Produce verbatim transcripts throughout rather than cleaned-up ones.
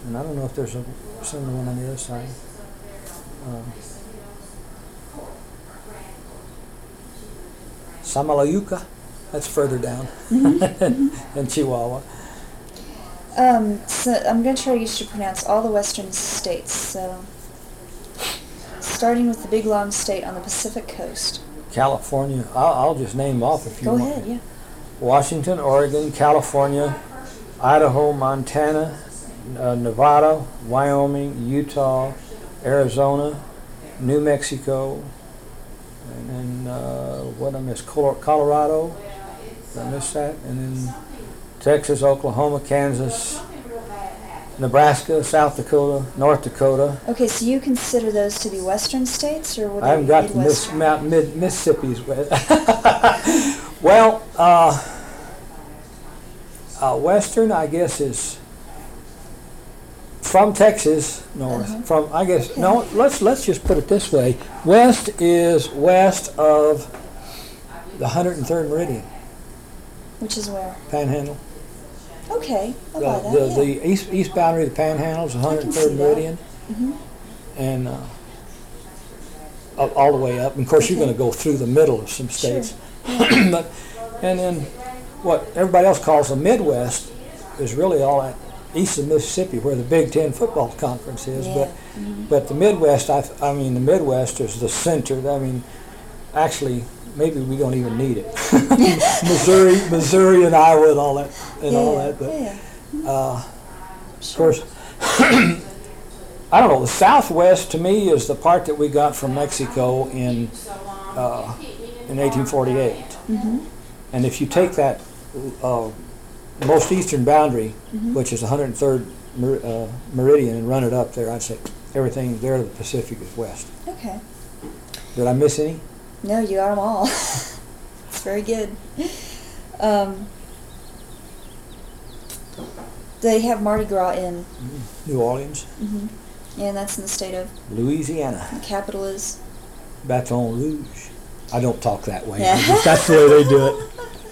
And I don't know if there's a similar one on the other side. Uh, Samalayuca, that's further down Mm-hmm. in Chihuahua. Um, so I'm going to try to get you to pronounce all the western states. So, starting with the big long state on the Pacific coast. California, I'll, I'll just name off if you Go want. ahead, yeah. Washington, Oregon, California, Idaho, Montana, uh, Nevada, Wyoming, Utah, Arizona, New Mexico, and then uh, what I missed, Colo- Colorado, did I miss that? And then Texas, Oklahoma, Kansas, Nebraska, South Dakota, North Dakota. Okay, so you consider those to be western states, or would I they haven't be got to Miss, Midwestern? Mount, mid, Mississippi's. Well, uh, uh, Western, I guess, is from Texas north. Uh-huh. From I guess Okay. no. Let's let's just put it this way: West is west of the one hundred third meridian, Which is where? Panhandle. Okay, I'll The, buy that, the, yeah. the east east boundary of the Panhandle is one I hundred can third see that. meridian, hmm and uh, up, all the way up. And of course, you're Okay. going to go through the middle of some Sure. states. but and then what everybody else calls the Midwest is really all that east of Mississippi, where the Big Ten football conference is. Yeah. But Mhm. but the Midwest, I, th- I mean, the Midwest is the center. I mean, actually, maybe we don't even need it. Missouri, Missouri, and Iowa, and all that, and yeah, all that. But yeah. uh, of Sure. course, I don't know. The Southwest to me is the part that we got from Mexico in uh, in eighteen forty-eight. hmm And if you take that uh, most eastern boundary, Mhm. which is one hundred third mer- uh, meridian, and run it up there, I'd say everything there to the Pacific is west. Okay. Did I miss any? No, you got them all. It's very good. Um, they have Mardi Gras in, New Orleans, hmm and that's in the state of, Louisiana, the capital is. Baton Rouge. I don't talk that way. Yeah. I just- that's the way they do it.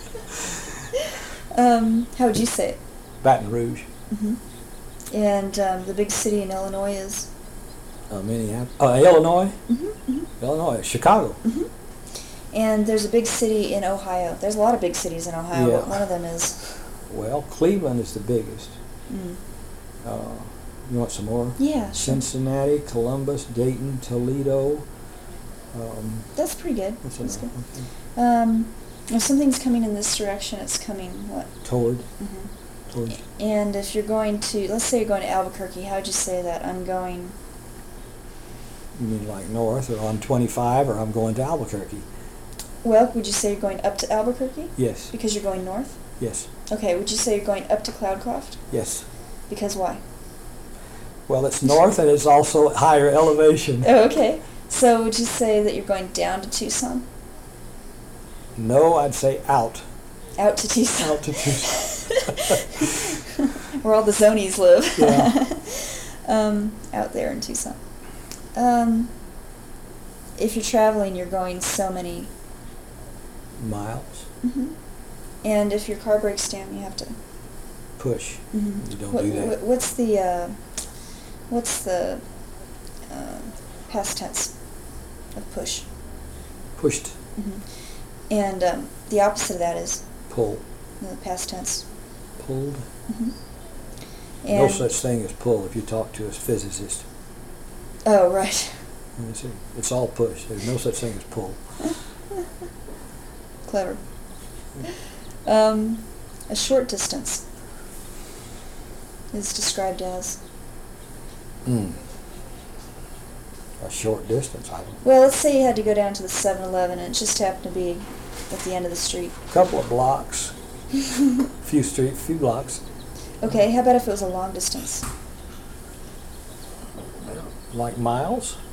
Um, how would you say it? Baton Rouge, hmm And um, the big city in Illinois is. uh, Minneapolis, uh, Illinois, hmm hmm Illinois, Chicago. hmm And there's a big city in Ohio. There's a lot of big cities in Ohio, Yeah. but one of them is. Well, Cleveland is the biggest. Mm. Uh, you want some more? Yeah, sure. Cincinnati, Columbus, Dayton, Toledo. Um, That's pretty good. what's That's that? good. Okay. Um, if something's coming in this direction, it's coming what? Toward, hmm toward. And if you're going to, let's say you're going to Albuquerque, how would you say that? I'm going. You mean like north, or on twenty-five, or I'm going to Albuquerque? Well, would you say you're going up to Albuquerque Yes, because you're going north? yes, Okay. Would you say you're going up to Cloudcroft? yes. Because why? Well, it's north and it's also at higher elevation. Oh, okay. So would you say that you're going down to Tucson? No, I'd say out. Out to Tucson. Out to Tucson. Where all the zonies live. Yeah. um, out there in Tucson. Um, if you're traveling, you're going so many. Miles. hmm And if your car breaks down, you have to. Push. hmm You don't what, do that. what- what's the uh, what's the uh, past tense of push? Pushed. hmm And um, the opposite of that is Pull. the past tense. Pulled. hmm No And, such thing as pull if you talk to a physicist. oh, right. Let me see. It's all push. There's no such thing as pull. Clever. Um, a short distance is described as. Mm. A short distance. I don't Well, let's say you had to go down to the seven eleven and it just happened to be at the end of the street. couple of blocks. few street, few blocks. Okay, how about if it was a long distance? Like miles?